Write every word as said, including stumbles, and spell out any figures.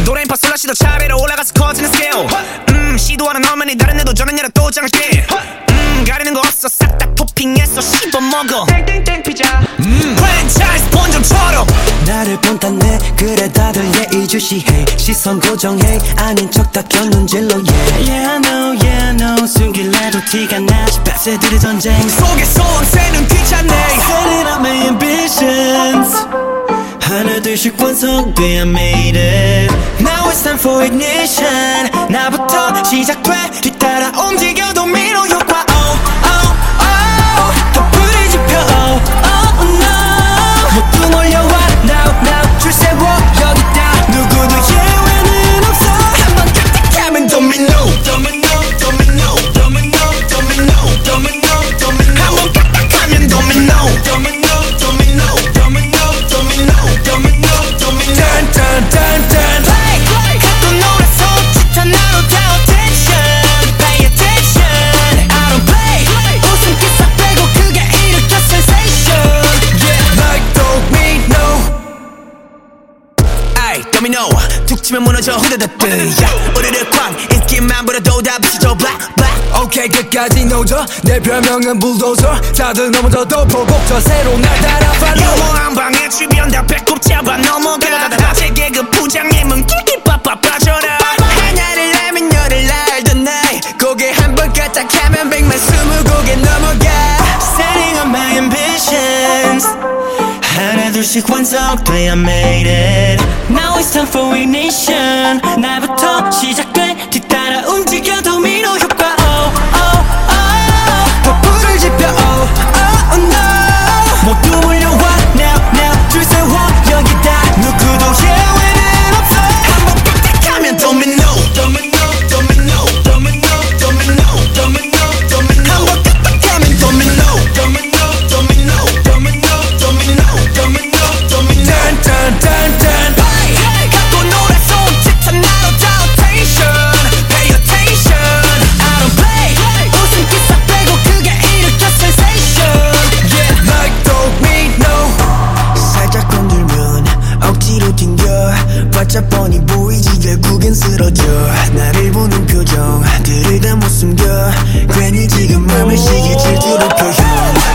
노래인파 슬러시도 차례로 올라가서 커지는 스케일. 음 시도하는 너만이 다른 애도 저는 얘랑 또 장할게. 음 가리는 거 없어 싹 다 토핑해서 씹어먹어. 땡땡땡 피자 음 프랜차이즈 본점처럼 나를 본따네 그래 다들 예의주시해 시선 고정해 아닌 척 다 곁눈질로 yeah Yeah I know yeah I know 숨길래도 티가 나지 빡새들의 전쟁 속에 소원새는 귀찮네. Set it up my ambitions 하나 둘씩 완성돼 I made it Now it's time for ignition 나부터 시작돼 뒤따라 움직여 도미노 효과 Oh oh oh 더 불을 지펴 Oh oh no 모두 몰려와 Now now 줄 세워 여기다 누구도 예외는 없어 한번 깜짝하면 도미노 도미노 도미노 도미노 도미노 도미노 도미노 한번 깜짝하면 도미노 도미노 도미노 도미노 도미노 도미노 도미노 Dun dun dun dun Play play 또 놀아서 짙어 나로 다 attention Pay attention I don't play 웃음기 싹 빼고 그게 일으켜 sensation Yeah like domino 아이 도미노 툭 치면 무너져 후다다뜨 우르르 쾅 인기만 부려도 다 부서져 black black 오케이 끝까지 노져 내 별명은 불도저 다들 넘어져도 보복저 새로 날 따라 follow 유머 한 방에 주변 다 배꼽 잡아 넘어가 낮에 개그 부장님은 끼끼빠빠 빠져라 하나를 내면 열을 날던 날 고개 한번 까딱하면 백만 스무 고개 넘어가 Setting up my ambitions 하나 둘씩 완성돼 I made it Now it's time for ignition 나부터 시작돼 뒤따라 움직여 도미노 효과 Oh oh oh 더 불을 지펴 Oh oh no 모두 몰려와 Now now 줄 세워 여기다 누구도 예외는 없어 한번 깜짝하면 도미노 도미노 도미노 도미노 도미노 도미노 도미노 한번 깜짝하면 도미노 도미노 도미노 도미노 도미노 도미노 도미노 Dun dun dun dun Play 갖고 놀아서 짙어 나로 다 attention Pay attention I don't play 웃음기 싹 빼고 그게 일으켜 sensation Yeah like domino 살짝 건들면 억지로 튕겨 바짝 뻔히 보이지 결국엔 쓰러져 나를 보는 표정 들을 다 못 숨겨 괜히 지금 맘을 시기 질투로 표현